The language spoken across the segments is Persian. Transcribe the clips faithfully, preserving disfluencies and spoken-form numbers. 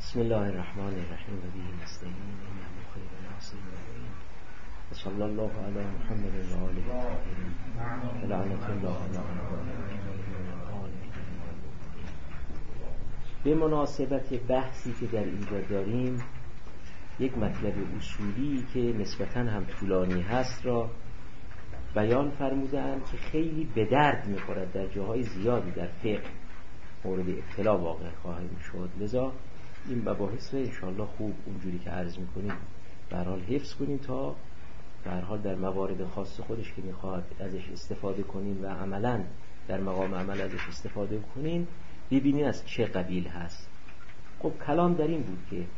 بسم الله الرحمن الرحیم و به نستعین انه خیر ناصر و معین و صلی الله علی محمد و آله الطاهرین و لعنت الله علی اعدائهم. به مناسبت بحثی که در اینجا داریم، یک مطلب اصولی که نسبتاً هم طولانی هست را بیان فرمودند که خیلی به درد می‌خورد، در جاهای زیادی در فقه مورد ابتلا واقع خواهیم شد. لذا این مباحث رو انشاءالله خوب اونجوری که عرض میکنیم به هر حال حفظ کنیم تا به هر حال در موارد خاص خودش که میخواد ازش استفاده کنیم و عملاً در مقام عمل ازش استفاده کنیم ببینیم از چه قبیل هست. خب کلام در این بود که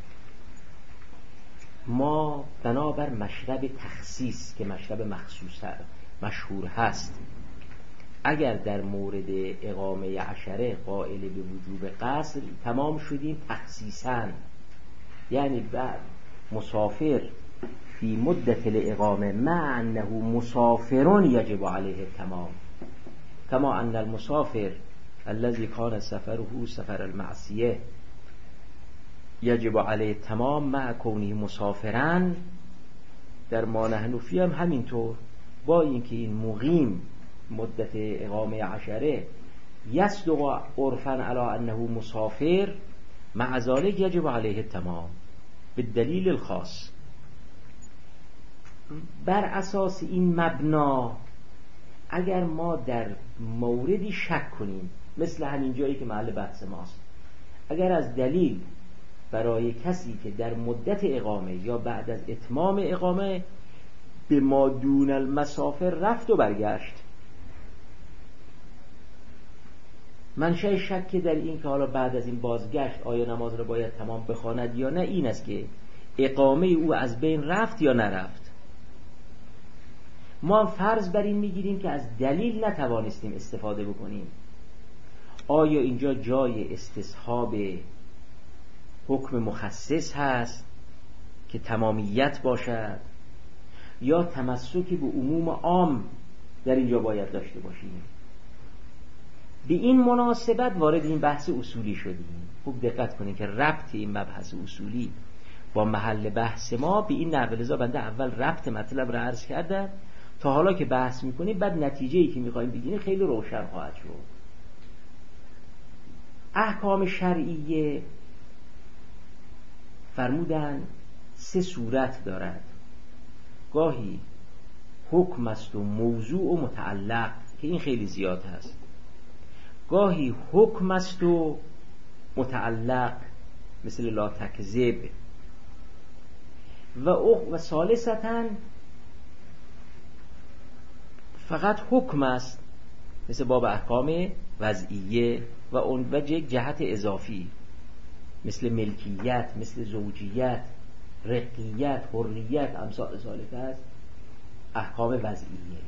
ما بنابر مشرب تخصیص که مشرب مخصوص مشهور هست، اگر در مورد اقامه عشره قائل به وجوب قصر تمام شدیم تخصیصاً، یعنی بعد مسافر فی مدت الاقامه مع انه مسافر یجب علیه تمام، کما ان المسافر الذي کان سفره سفر المعصیه یجب علیه تمام مع کونه مسافرن. در ما نحن فی هم همینطور، با اینکه این مقیم مدت اقامه عشره یصدق عرفاً علی انه مسافر، مع ذلك یجب علیه تمام بالدلیل الخاص. بر اساس این مبنا اگر ما در موردی شک کنیم، مثل همین جایی که محل بحث ماست، اگر از دلیل برای کسی که در مدت اقامه یا بعد از اتمام اقامه به ما دون المسافر رفت و برگشت، منشأ شک در این که حالا بعد از این بازگشت آیا نماز را باید تمام بخواند یا نه، این است که اقامه او از بین رفت یا نرفت. ما فرض بر این میگیریم که از دلیل نتوانستیم استفاده بکنیم. آیا اینجا جای استصحاب حکم مخصص هست که تمامیت باشد، یا تمسکی به عموم عام در اینجا باید داشته باشیم؟ به این مناسبت وارد این بحث اصولی شدیم. خوب دقت کنید که ربط این مبحث اصولی با محل بحث ما به این نحو. لذا بنده اول ربط مطلب را عرض کردم تا حالا که بحث میکنیم بعد نتیجه‌ای که میخوایم بگیریم خیلی روشن خواهد شد. احکام شرعیه فرمودن سه صورت دارد. گاهی حکم است و موضوع و متعلق که این خیلی زیاد هست، گاهی حکم است و متعلق مثل لا تکذب، و و ثالثتاً فقط حکم است مثل باب احکام وضعیه، و اون وجه یک جهت اضافی مثل ملکیت، مثل زوجیت، رقیت، حریت، امثال ذالک است احکام وضعیه.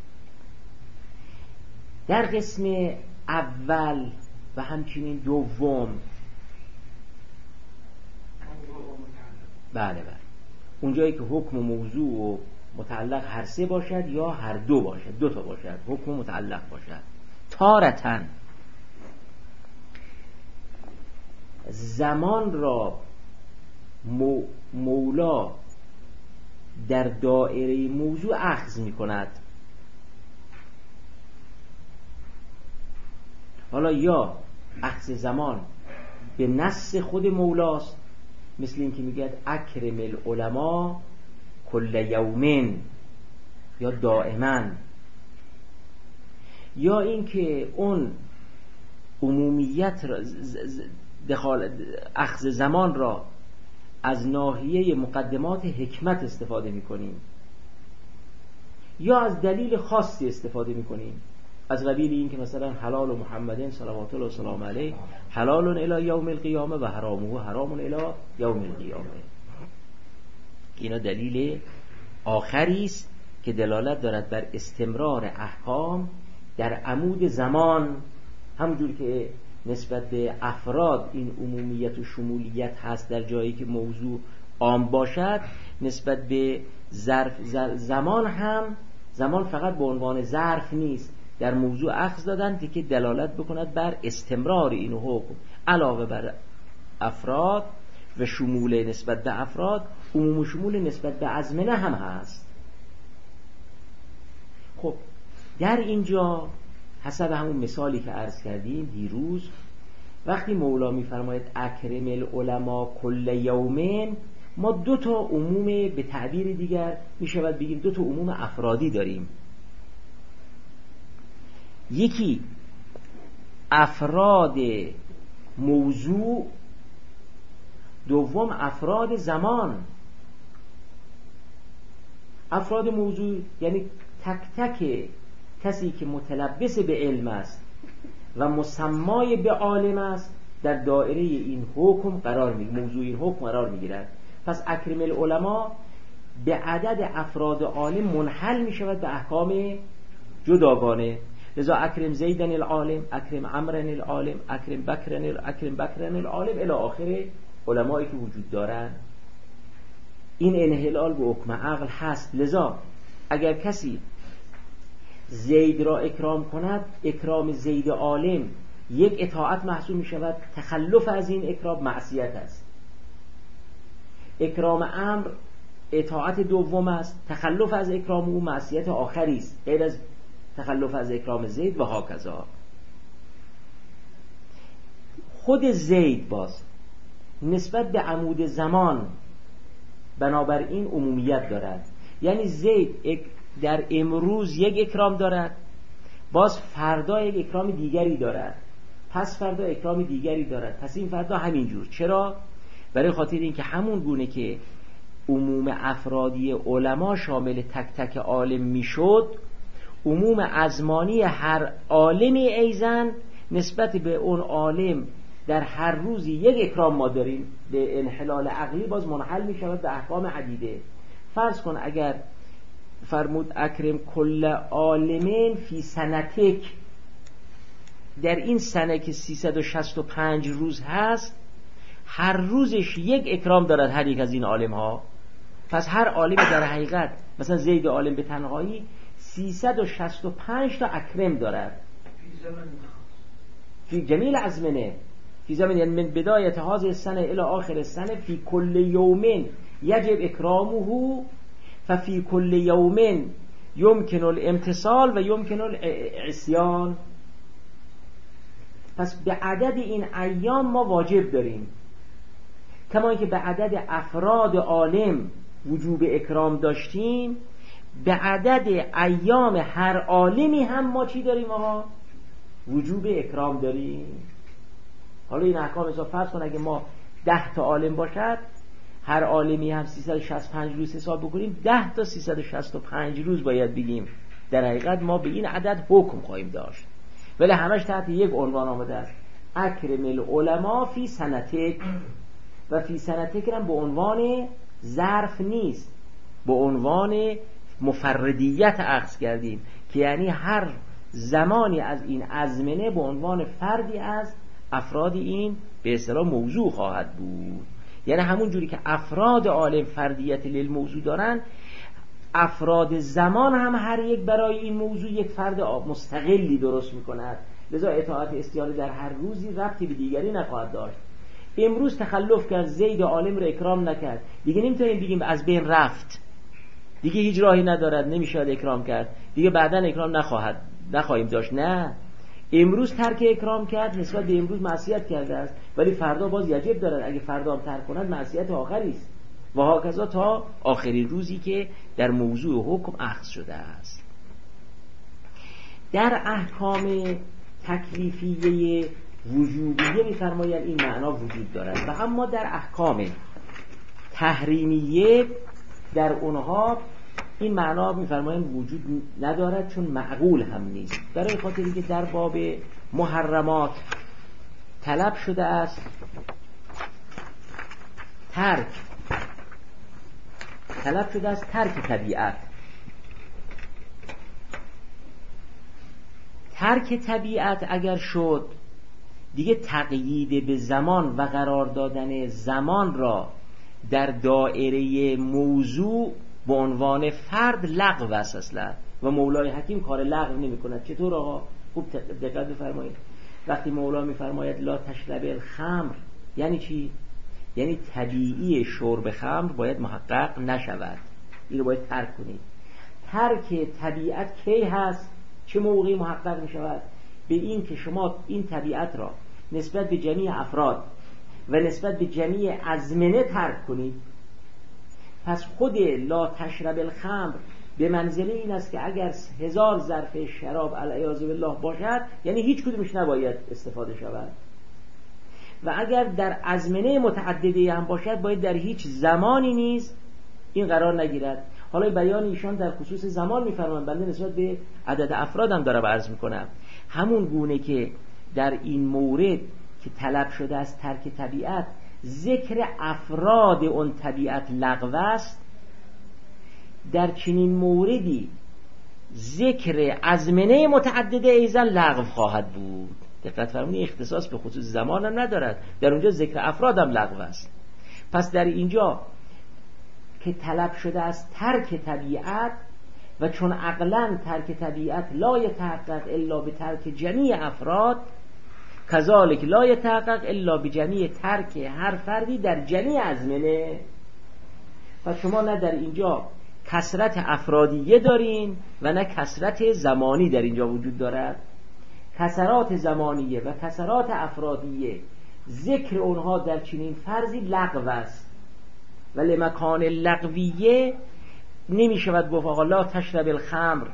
در قسم اول و همچنین دوم بله بله اونجایی که حکم و موضوع و متعلق هر سه باشد یا هر دو باشد، دو تا باشد، حکم و متعلق باشد. تارةً زمان را مولا در دائره موضوع اخذ می کند. حالا یا اخذ زمان به نص خود مولاست، مثل این که میگه اکرم العلماء کل یومین یا دائما، یا این که اون عمومیت را دخال اخذ زمان را از ناحیه مقدمات حکمت استفاده میکنیم، یا از دلیل خاصی استفاده میکنیم، از قبیل این که مثلا حلال محمدin صلوات الله و سلام علیه حلال الی یوم القیامه و حرامه حرام الی یوم القیامه. اینا دلیل آخری است که دلالت دارد بر استمرار احکام در عمود زمان، همونجور که نسبت به افراد این عمومیت و شمولیت هست در جایی که موضوع عام باشد، نسبت به ظرف زمان هم زمان فقط به عنوان ظرف نیست، در موضوع اخذ دادن که دلالت بکند بر استمرار این حکم علاوه بر افراد و شمول نسبت به افراد، عموم و شمول نسبت به ازمنه هم هست. خب در اینجا حسب همون مثالی که عرض کردیم دیروز، وقتی مولا میفرماید اکرم العلماء کل یومین، ما دو تا عموم، به تعبیر دیگر میشود بگیم دو تا عموم افرادی داریم. یکی افراد موضوع، دوم افراد زمان. افراد موضوع یعنی تک تک کسی که متلبس به علم است و مسمای به عالم است در دایره این حکم قرار میگیرد، موضوع این حکم قرار میگیرد. پس اکرم العلماء به عدد افراد عالم منحل میشود به احکام جداگانه. لذا اکرم زیدن العالم، اکرم عمرن العالم، اکرم بکرن اکرم بکرن العالم الی آخر علمایی که وجود دارند. این انحلال به حکم عقل هست. لذا اگر کسی زید را اکرام کند، اکرام زید عالم یک اطاعت محسوب می شود، تخلف از این اکرام معصیت است. اکرام امر اطاعت دوم است، تخلف از اکرام او معصیت آخری است غیر از تخلف از اکرام زید و هاکذا. خود زید باز نسبت به عمود زمان بنابراین عمومیت دارد. یعنی زید در امروز یک اکرام دارد، باز فردا یک اکرام دیگری دارد، پس فردا اکرام دیگری دارد، پس این فردا همینجور. چرا؟ برای خاطر اینکه همون گونه که عموم افرادی علما شامل تک تک عالم میشد، عموم ازمانی هر عالمی ایزن نسبت به اون عالم در هر روزی یک اکرام ما داریم، به انحلال عقلی باز منحل می شود به احکام عدیده. فرض کن اگر فرمود اکرم کل عالمین فی سنتک، در این سنه که سیصد و شصت و پنج روز هست، هر روزش یک اکرام دارد هر یک از این عالم ها. پس هر عالم در حقیقت مثلا زید عالم به تنهایی سیصد و شصت و پنج تا اکرم دارد فی جمیل ازمنه، فی زمن یعنی من بدایت هذه السنه الی آخر السنه فی کل یومین یجب اکرامه ففی کل یومین یمکن الامتصال و یمکن العصیان. پس به عدد این ایام ما واجب داریم، کما اینکه به عدد افراد عالم وجوب اکرام داشتیم، به عدد ایام هر عالمی هم ما چی داریم آقا؟ وجوب اکرام داریم. حالا این احکام حساب فرض کن اگه ما ده تا عالم باشد، هر عالمی هم سیصد و شصت و پنج روز حساب بکنیم، ده تا سیصد و شصت و پنج روز باید بگیم. در حقیقت ما به این عدد حکم خواهیم داشت، ولی همش تحت یک عنوان آمده است، اکرم العلماء فی سنتک. و فی سنتک هم به عنوان ظرف نیست، به عنوان مفردیت اخذ کردیم که یعنی هر زمانی از این ازمنه به عنوان فردی از افراد این به اصطلاح موضوع خواهد بود. یعنی همون جوری که افراد عالم فردیت للموضوع دارن، افراد زمان هم هر یک برای این موضوع یک فرد مستقلی درست میکند. لذا اطاعت استیاره در هر روزی ربطی به دیگری نخواهد داشت. امروز تخلف کرد، زید عالم رو اکرام نکرد، دیگه نمیتونیم بگیم از بین رفت، دیگه هیچ راهی ندارد، نمیشه اکرام کرد، دیگه بعدا اکرام نخواهد نخواهیم داشت. نه، امروز ترک اکرام کرد نسبت به امروز معصیت کرده است، ولی فردا باز یجب دارد، اگه فردا هم ترک کند معصیت آخری است و هاکذا تا آخرین روزی که در موضوع حکم اخذ شده است. در احکام تکلیفیه وجوبیه می‌فرمایند این معنا وجود دارد، و اما در احکام تحریمیه در اونها این معنا می‌فرمایند وجود ندارد، چون معقول هم نیست. برای خاطری که در باب محرمات طلب شده است ترک طلب شده است ترک طبیعت. ترک طبیعت اگر شد، دیگه تقیید به زمان و قرار دادن زمان را در دایره موضوع به عنوان فرد لغو است اصلا، و مولای حکیم کار لغو نمی کند. چطور آقا؟ خوب دقت بفرمایید. وقتی مولا می فرماید لا تشرب الخمر، یعنی چی؟ یعنی طبیعی شرب خمر باید محقق نشود، این رو باید ترک کنید. ترک طبیعت کی هست؟ چه موقعی محقق می شود؟ به این که شما این طبیعت را نسبت به جمیع افراد و نسبت به جمیع ازمنه ترک کنید. پس خود لا تشرب الخمر به منزله این است که اگر هزار ظرف شراب علیاذ بالله باشد، یعنی هیچ کدومش نباید استفاده شود، و اگر در ازمنه متعددی هم باشد باید در هیچ زمانی نیز این قرار نگیرد. حالا بیان ایشان در خصوص زمان می‌فرمایند، بنده نسبت به عدد افراد هم دارم عرض می‌کنم. همون گونه که در این مورد که طلب شده از ترک طبیعت ذکر افراد اون طبیعت لغو است، در چنین موردی ذکر ازمنه متعدده ایضا لغو خواهد بود. دقت فرمایید، اختصاص به خصوص زمان هم ندارد، در اونجا ذکر افراد هم لغو است. پس در اینجا که طلب شده از ترک طبیعت، و چون عقلا ترک طبیعت لا یتحقق الا به ترک جمیع افراد، کذالک لا یتحقق الا به جمیع ترک هر فردی در جمیع ازمنه. و شما نه در اینجا کثرت افرادیه دارین و نه کثرت زمانی در اینجا وجود دارد. کثرات زمانیه و کثرات افرادیه ذکر اونها در چنین فرضی لغو است، ولی مکان لغویه نمی شود گفت آقا لا تشرب الخمر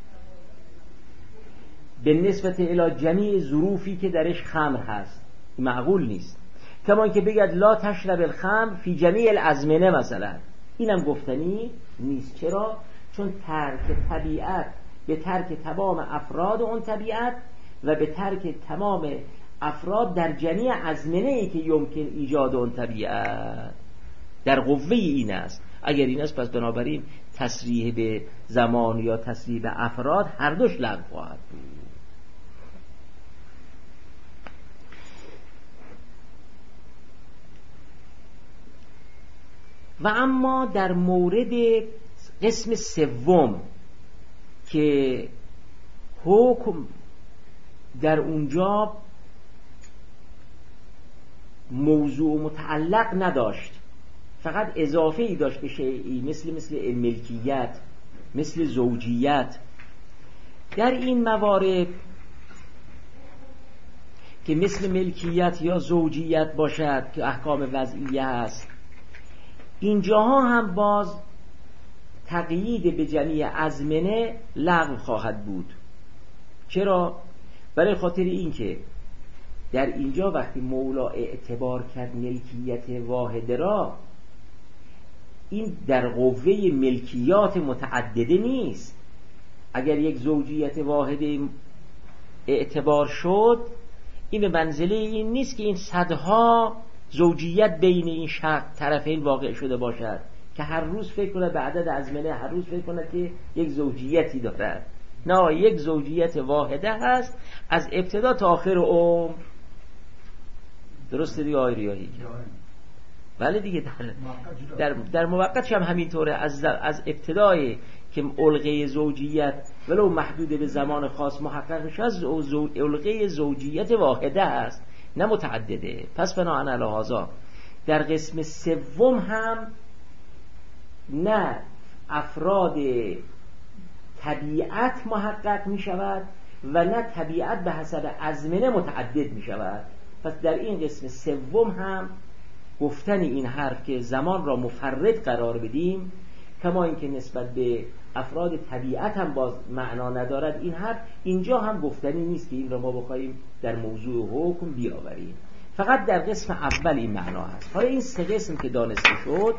به نسبت الی جمیع ظروفی که درش خمر هست، معقول نیست. کما که بگید لا تشرب الخمر فی جمیع الازمنه مثلا، اینم گفتنی نیست. چرا؟ چون ترک طبیعت به ترک تمام افراد اون طبیعت و به ترک تمام افراد در جمیع ازمنه ای که یمکن ایجاد اون طبیعت در قوه این است. اگر این است پس بنابراین تصریح به زمان یا تصریح به افراد هر دوش لغو خواهد بود. و اما در مورد قسم سوم که حکم در اونجا موضوع متعلق نداشت، فقط اضافه ای داشت به شیئی مثل مثل ملکیت، مثل زوجیت. در این موارد که مثل ملکیت یا زوجیت باشد که احکام وضعیه است، اینجاها هم باز تقیید به جمیع ازمنه لغو خواهد بود. چرا؟ برای خاطر این که در اینجا وقتی مولا اعتبار کرد ملکیت واحده را، این در قوه ملکیات متعدده نیست. اگر یک زوجیت واحده اعتبار شد، این به منزله این نیست که این صدها زوجیت بین این شخص طرفین واقع شده باشد که هر روز فکر کنه به عدد ازمنه، هر روز فکر کنه که یک زوجیتی دارد. نه، یک زوجیت واحده هست از ابتدا تا آخر عمر. درسته دیگه آقای ریاحی؟ بله دیگه، در در, در موقتش هم همینطوره. از از ابتدای که علقه زوجیت ولو محدود به زمان خاص محقق شد، زو علقه زوجیت واحده است نه متعدده. پس بناهن علی هذا در قسم سوم هم نه افراد طبیعت محقق می شود و نه طبیعت به حسب ازمنه متعدد می شود. پس در این قسم سوم هم گفتن این حرف که زمان را مفرد قرار بدیم، کما اینکه نسبت به افراد طبیعت هم باز معنا ندارد، این حرف اینجا هم گفتنی نیست که این را ما بخوایم در موضوع حکم بیاوریم. فقط در قسم اول این معنا هست. حالا این سه قسم که دانسته شد،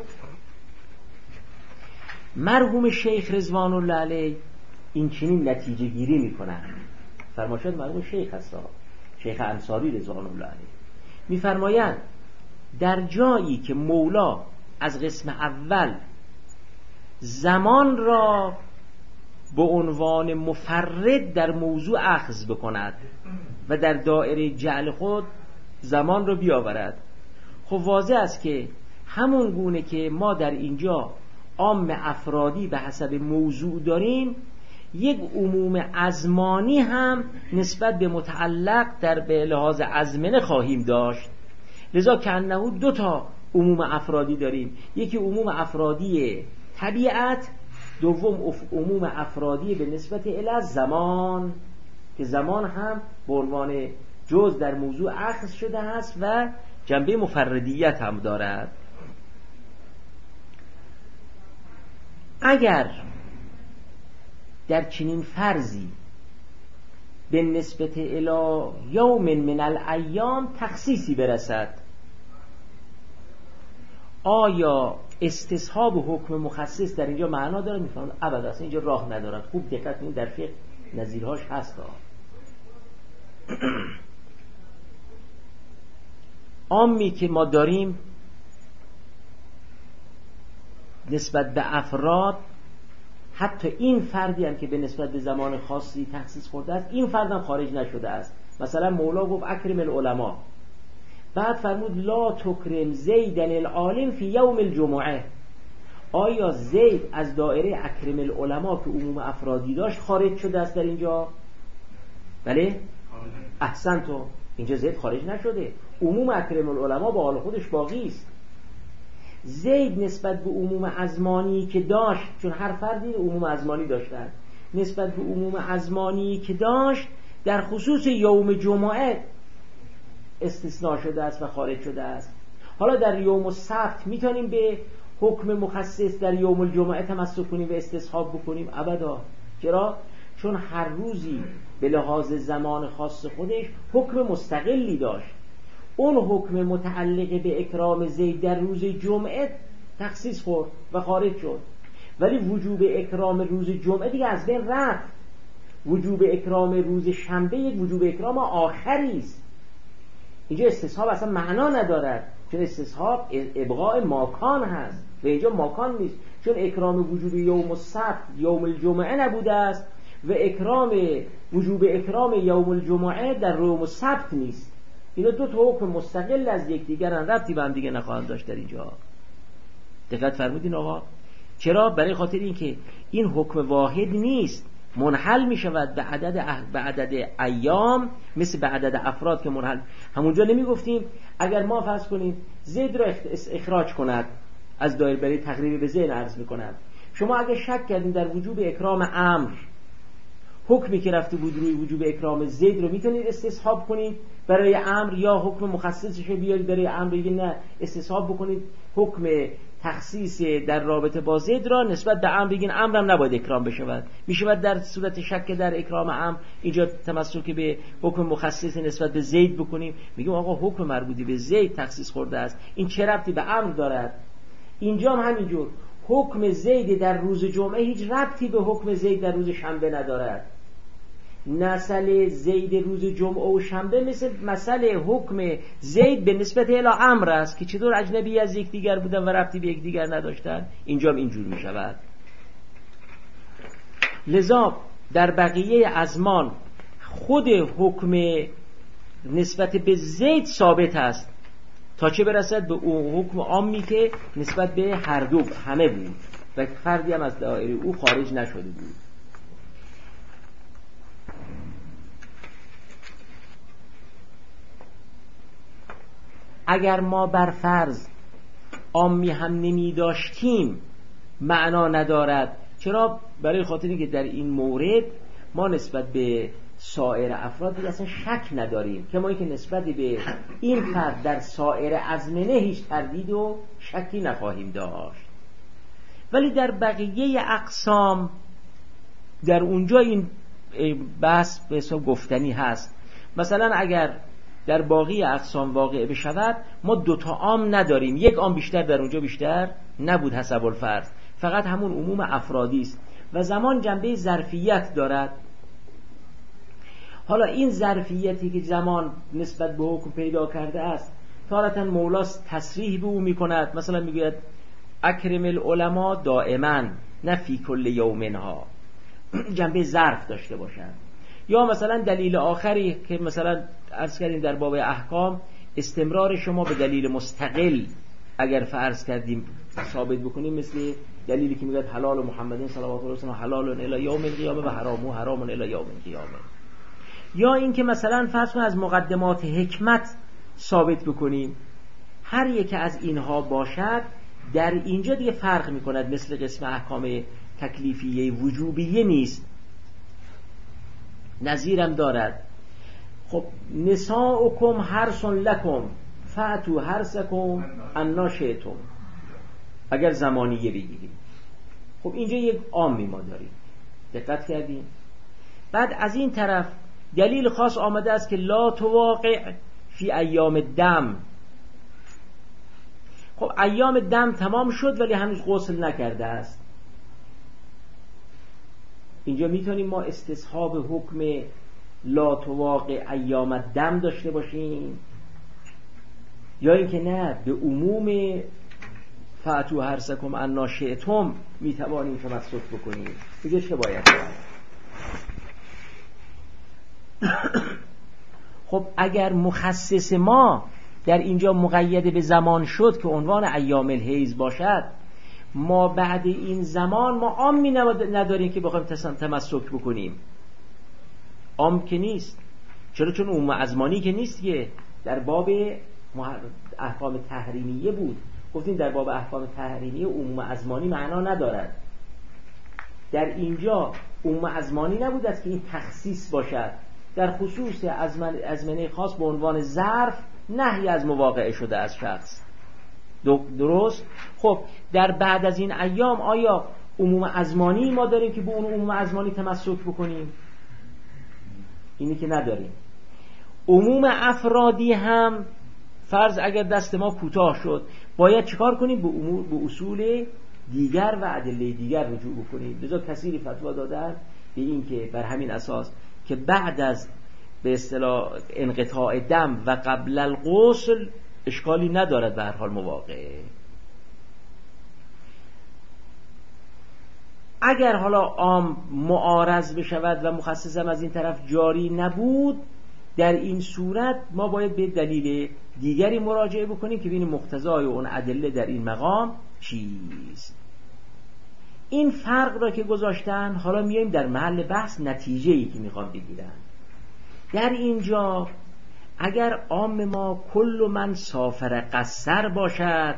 مرحوم شیخ رضوان الله علیه این چنین نتیجه گیری میکنن. فرماشد مرحوم شیخ هستا، شیخ انصاری رضوان الله علیه، میفرمایند در جایی که مولا از قسم اول زمان را به عنوان مفرد در موضوع اخذ بکند و در دایره جعل خود زمان را بیاورد، خب واضح است که همون گونه که ما در اینجا عام افرادی به حسب موضوع داریم، یک عموم ازمانی هم نسبت به متعلق در به لحاظ ازمنه خواهیم داشت. لذا که انه دو تا عموم افرادی داریم، یکی عموم افرادی طبیعت، دوم عموم افرادی به نسبت الی زمان که زمان هم به عنوان جز در موضوع اخذ شده است و جنبه مفردیت هم دارد. اگر در چنین فرضی به نسبت الی یوم من الایام تخصیصی برسد، آیا استصحاب و حکم مخصص در اینجا معنا داره؟ میفهمید ابدا، اصلا اینجا راه ندارد. خوب دقت کنید، در فقه نظیرهاش هست. عامی که ما داریم نسبت به افراد، حتی این فردی هم که به نسبت به زمان خاصی تخصیص خورده است، این فرد هم خارج نشده است. مثلا مولا گفت اکرم العلماء، بعد فرمود لا تکرم زیدن العالم فی یوم الجمعه. آیا زید از دایره اکرم العلماء که عموم افرادی داشت خارج شده است در اینجا؟ بله؟ احسن تو، اینجا زید خارج نشده، عموم اکرم العلماء با حال خودش باقی است. زید نسبت به عموم ازمانی که داشت، چون هر فردی عموم ازمانی داشتن، نسبت به عموم ازمانی که داشت در خصوص یوم جمعه استثناء شده است و خارج شده است. حالا در یوم السبت میتونیم به حکم مخصص در یوم الجمعه تمسک کنیم و استصحاب بکنیم؟ ابدا. چرا؟ چون هر روزی به لحاظ زمان خاص خودش حکم مستقلی داشت. اون حکم متعلق به اکرام زید در روز جمعه تخصیص خورد و خارج شد، ولی وجوب اکرام روز جمعه دیگه از بین رفت. وجوب اکرام روز شنبه یک وجوب اکرام آخری است. اینجا استصحاب اصلا معنا ندارد، چون استصحاب ابقاء ماکان هست و اینجا ماکان نیست، چون اکرام وجوب یوم السبت یوم الجمعه نبوده است و اکرام وجوب اکرام یوم الجمعه در یوم السبت نیست. اینا دو تا حکم مستقل از یکدیگرن، ربطی به هم دیگه نخواهند داشت در اینجا. دقت فرمودین آقا؟ چرا؟ برای خاطر اینکه این حکم واحد نیست، منحل می شود به عدد به عدد ایام، مثل به عدد افراد که منحل. همونجا نمی گفتیم اگر ما فرض کنیم زید را اخراج کند از دایره، برای تقریب به ذهن عرض می کند، شما اگر شک کردین در وجوب اکرام امر، حکمی که رفته بود روی وجوب اکرام زید رو میتونید استصحاب کنید برای امر، یا حکم مخصصش رو بیارید برای امر بگید نه استصحاب بکنید حکم تخصیص در رابطه با زید را نسبت به امر بگین امرم نباید اکرام بشود. میشود در صورت شک در اکرام امر اینجا تمسک به حکم مخصص نسبت به زید بکنیم، میگیم آقا حکم مربوطی به زید تخصیص خورده است، این چه ربطی به امر دارد؟ اینجا هم همینجور حکم زید در روز جمعه هیچ ربطی به حکم زید در روز شنبه ندارد. مسئله زید روز جمعه و شنبه مثل مسئله حکم زید به نسبت الی امر است که چطور اجنبی از یکدیگر بودن و ربطی به یکدیگر نداشتن، اینجا هم اینجور می شود. لذا در بقیه ازمان خود حکم نسبت به زید ثابت است تا چه برسد به اون حکم عامی که نسبت به هر دو همه بود و فردی هم از دایره او خارج نشده بود. اگر ما بر فرض عامی هم نمی داشتیم معنا ندارد. چرا؟ برای خاطری که در این مورد ما نسبت به سایر افراد دیگه اصلا شک نداریم، که ما که نسبت به این فرد در سایر ازمنه هیچ تردید و شکی نخواهیم داشت. ولی در بقیه اقسام در اونجا این بحث به حساب گفتنی هست. مثلا اگر در باقی اقسام واقع بشود ما دوتا عام نداریم، یک عام بیشتر در اونجا بیشتر نبود حسب الفرض، فقط همون عموم افرادی است و زمان جنبه ظرفیت دارد. حالا این ظرفیتی که زمان نسبت به حکم پیدا کرده است تارة مولاست تصریح به او میکند، مثلا میگوید اکرم العلماء دائما نه فی کل یومنها، جنبه ظرف داشته باشند. یا مثلا دلیل آخری که مثلا عرض کردیم در باب احکام، استمرار شما به دلیل مستقل اگر فرض کردیم ثابت بکنیم، مثل دلیلی که میگه حلال محمد صلوات الله علیه و حلال الی یوم القیامه و حرام حرام الی یوم القیامه. یا اینکه مثلا فرض کن از مقدمات حکمت ثابت بکنیم، هر یک از اینها باشد در اینجا دیگه فرق میکند، مثل قسم احکام تکلیفیه وجوبیه نیست، نظیرم دارد. خب نساؤکم حرث لکم فأتوا حرثکم انا شئتم، اگر زمانیه بگیریم. خب اینجا یک عامی ما داریم، دقت کردیم. بعد از این طرف دلیل خاص آمده است که لا تواقع فی ایام دم. خب ایام دم تمام شد ولی هنوز غسل نکرده است. اینجا میتونیم ما استصحاب حکم لا تواقع ایام دم داشته باشیم، یا اینکه نه به عموم فأتوا حرثکم انا شئتم میتوانیم تمسک بکنیم. دیگه چه باید کنیم؟ خب اگر مخصص ما در اینجا مقید به زمان شد که عنوان ایام الحیض باشد، ما بعد این زمان ما عامی نداریم که بخوایم تمسک بکنیم. عام که نیست. چرا؟ چون عموم ازمانی که نیست، که در باب احکام تحریمیه بود. گفتیم در باب احکام تحریمیه عموم ازمانی معنا ندارد. در اینجا عموم ازمانی نبود است که این تخصیص باشد. در خصوص ازمنه خاص به عنوان ظرف نهی از مواقعه شده از شخص. درست؟ خب در بعد از این ایام آیا عموم ازمانی ما داریم که به اون عموم ازمانی تمسک بکنیم؟ اینی که نداریم. عموم افرادی هم فرض اگر دست ما کوتاه شد باید چیکار کنیم؟ به امور به اصول دیگر و ادله دیگر رجوع بکنیم. لذا کثیری فتوا دادن به این که بر همین اساس که بعد از به اصطلاح انقطاع دم و قبل الغسل اشکالی ندارد به هر حال مواقعه. اگر حالا عام معارض بشود و مخصصم از این طرف جاری نبود، در این صورت ما باید به دلیل دیگری مراجعه بکنیم که ببینیم مقتضای اون ادله در این مقام چیست. این فرق را که گذاشتن، حالا میایم در محل بحث نتیجه‌ای که میخوام بگیرن. در اینجا اگر عام ما کل من سافر قصر باشد،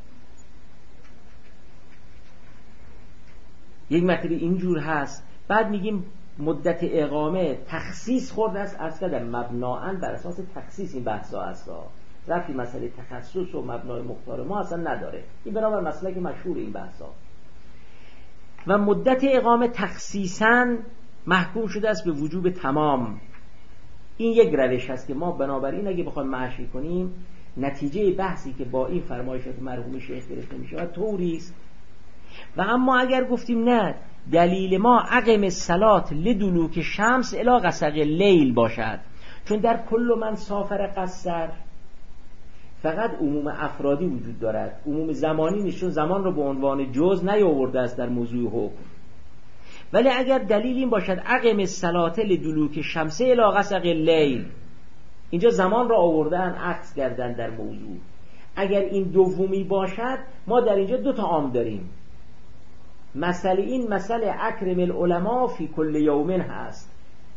یک مطلب اینجور هست، بعد میگیم مدت اقامه تخصیص خورده است، از کدر مبنااً بر اساس تخصیص این بحثا است، رفتی مسئله تخصص و مبنای مختار ما اصلا نداره. این بنابر مسئله که مشهور این بحثا و مدت اقامه تخصیصاً محکوم شده است به وجوب تمام. این یک روش است که ما بنابراین اگه بخوایم معشی کنیم، نتیجه بحثی که با این فرمایشات مرحوم شیخ گرفته میشه طوری است. و اما اگر گفتیم نه، دلیل ما اقم الصلاة لدلوک شمس الی غسق اللیل باشد، چون در کل من سافر قصر فقط عموم افرادی وجود دارد، عموم زمانی نیست، چون زمان رو به عنوان جز نیاورده است در موضوع حکم. ولی اگر دلیل این باشد اقم الصلاة لدلوک شمس الی غسق اللیل، اینجا زمان را آوردن عکس کردن در موضوع. اگر این دومی باشد، ما در اینجا دو تا عام داریم. مسئله این مسئله اکرم العلماء فی کل یوم هست.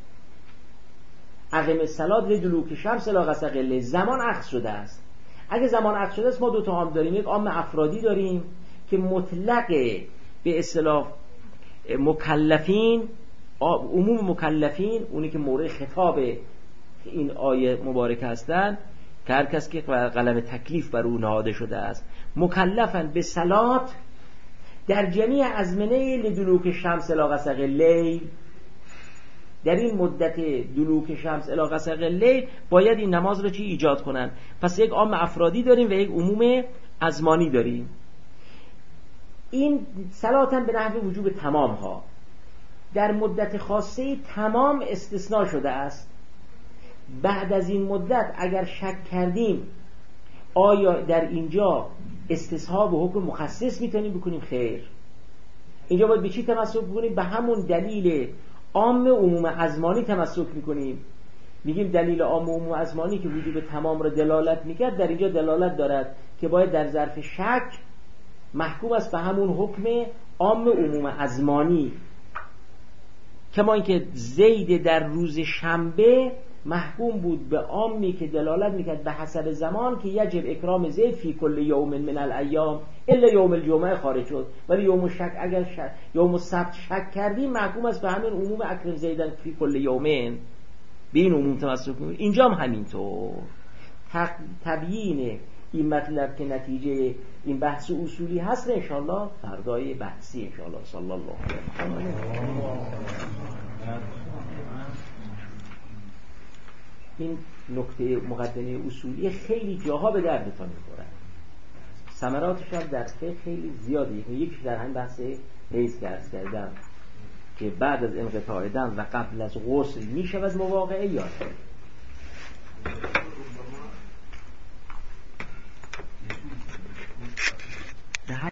اقم الصلاة لدلوک شمس الی غسق اللیل، زمان عکس شده است. اگه زمان عکس شده است، ما دو تا عام داریم. یک عام افرادی داریم که مطلق به اصطلاح مکلفین، عموم مکلفین، اونی که مورد خطاب این آیه مبارکه هستند، که هر کس که قلم تکلیف بر او نهاده شده است، مکلفن به صلات در جمیع ازمنه لدلوک شمس الی غسق اللیل. در این مدت دلوک شمس الی غسق اللیل باید این نماز رو چی ایجاد کنن. پس یک عام افرادی داریم و یک عموم ازمانی داریم. این صلاتاً به نحو وجوب تمام ها. در مدت خاصه تمام استثناء شده است. بعد از این مدت اگر شک کردیم آیا در اینجا استصحاب و حکم مخصص میتونیم بکنیم، خیر. اینجا باید به چی تمسک بکنیم؟ به همون دلیل عام عموم ازمانی تمسک میکنیم. میگیم دلیل عام عموم ازمانی که وجوب تمام را دلالت میکرد، در اینجا دلالت دارد که باید در ظرف شک محکوم است به همون حکم عام عموم ازمانی. کما اینکه زید در روز شنبه محکوم بود به عامی که دلالت میکرد به حسب زمان که یجب اکرام زید فی کل یوم من الایام الا یوم الجمعه خارج شد، ولی یوم شک اگر شک یوم السبت شک کردیم محکوم است به همین عموم اکرم زیدن فی کل یومین، به این عموم تمسک کنید. اینجا هم همینطور تبیین این مطلب که نتیجه این بحث اصولی هست انشاءالله فردای بحثی انشاءالله. صلی الله علیه و این نکته مقدمه اصولی خیلی جاها به دردتان میخوره، ثمراتش هم در فقه خیلی زیاده. یکی در همین بحث حیض که عرض کردم که بعد از انقطاع دم و قبل از غسل میشه از مواقعه یاد